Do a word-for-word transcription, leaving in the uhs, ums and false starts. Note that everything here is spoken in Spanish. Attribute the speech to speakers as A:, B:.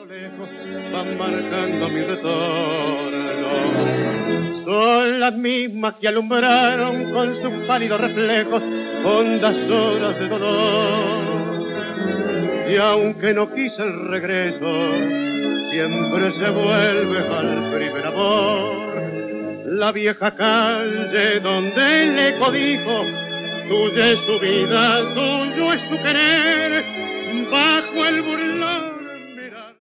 A: lejos van marcando mi retorno. Son las mismas que alumbraron con sus pálidos reflejos hondas horas de dolor. Y aunque no quise el regreso, siempre se vuelve al primer amor. La vieja calle donde el eco dijo, tuya es su vida, tuyo es su querer, bajo el burlón